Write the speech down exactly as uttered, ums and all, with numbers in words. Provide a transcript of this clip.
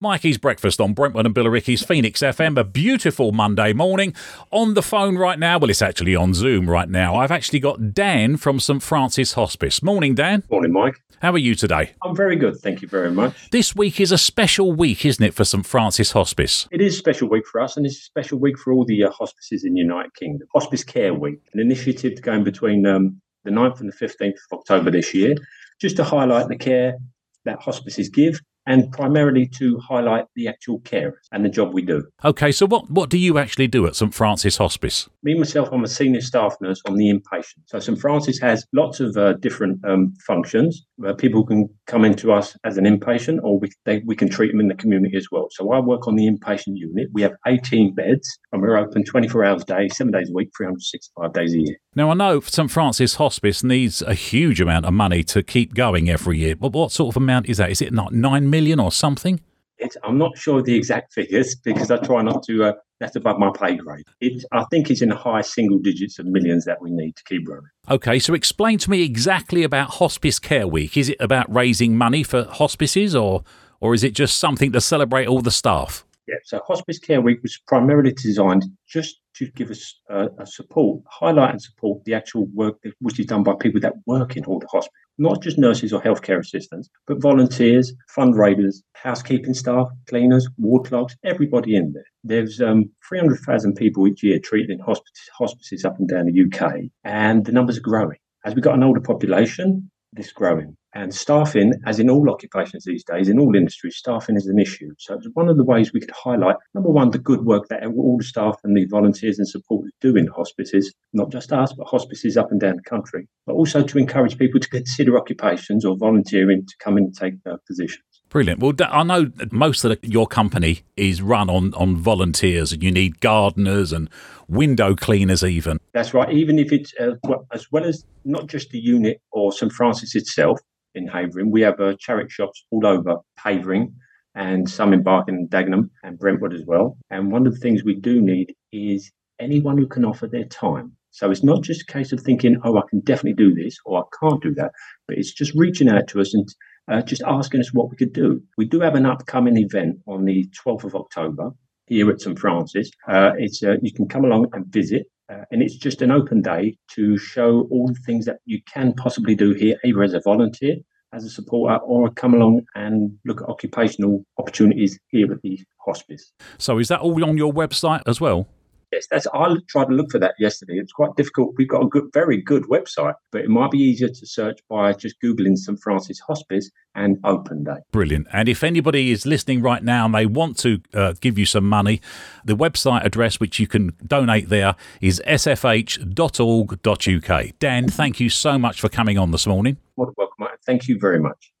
Mikey's Breakfast on Brentwood and Billericay's Phoenix F M. A beautiful Monday morning. On the phone right now, well, it's actually on Zoom right now. I've actually got Dan from St Francis Hospice. Morning, Dan. Morning, Mike. How are you today? I'm very good, thank you very much. This week is a special week, isn't it, for St Francis Hospice? It is a special week for us, and it's a special week for all the uh, hospices in the United Kingdom. Hospice Care Week, an initiative going between um, the ninth and the fifteenth of October this year, just to highlight the care that hospices give, and primarily to highlight the actual care and the job we do. OK, so what, what do you actually do at St Francis Hospice? Me, myself, I'm a senior staff nurse on the inpatient. So St Francis has lots of uh, different um, functions where people can come into us as an inpatient, or we, they, we can treat them in the community as well. So I work on the inpatient unit. We have eighteen beds, and we're open twenty-four hours a day, seven days a week, three hundred sixty-five days a year. Now, I know St Francis Hospice needs a huge amount of money to keep going every year, but what sort of amount is that? Is it not nine million or something? It's, I'm not sure of the exact figures because I try not to, uh, that's above my pay grade. It, I think it's in the high single digits of millions that we need to keep running. OK, so explain to me exactly about Hospice Care Week. Is it about raising money for hospices, or or is it just something to celebrate all the staff? Yeah, so Hospice Care Week was primarily designed just to give us uh, a support, highlight and support the actual work that, which is done by people that work in all the hospitals, not just nurses or healthcare assistants, but volunteers, fundraisers, housekeeping staff, cleaners, ward clerks, everybody in there. There's um, three hundred thousand people each year treated in hospices, hospices up and down the U K, and the numbers are growing. As we've got an older population, this is growing. And staffing, as in all occupations these days, in all industries, staffing is an issue. So it's one of the ways we could highlight, number one, the good work that all the staff and the volunteers and supporters do in hospices, not just us, but hospices up and down the country, but also to encourage people to consider occupations or volunteering to come in and take uh, positions. Brilliant. Well, I know most of the, your company is run on, on volunteers, and you need gardeners and window cleaners even. That's right. Even if it's, uh, well, as well as not just the unit or St Francis itself in Havering, we have uh, charity shops all over Havering and some in Barking and Dagenham and Brentwood as well. And one of the things we do need is anyone who can offer their time. So it's not just a case of thinking, oh, I can definitely do this or I can't do that, but it's just reaching out to us and Uh, just asking us what we could do. We do have an upcoming event on the twelfth of October here at St Francis. Uh, it's uh, you can come along and visit, uh, and it's just an open day to show all the things that you can possibly do here, either as a volunteer, as a supporter, or come along and look at occupational opportunities here at the hospice. So is that all on your website as well? Yes, that's. I tried to look for that yesterday. It's quite difficult. We've got a good, very good website, but it might be easier to search by just Googling St Francis Hospice and Open Day. Brilliant. And if anybody is listening right now and they want to uh, give you some money, the website address which you can donate there is s f h dot org dot u k. Dan, thank you so much for coming on this morning. Welcome. Thank you very much.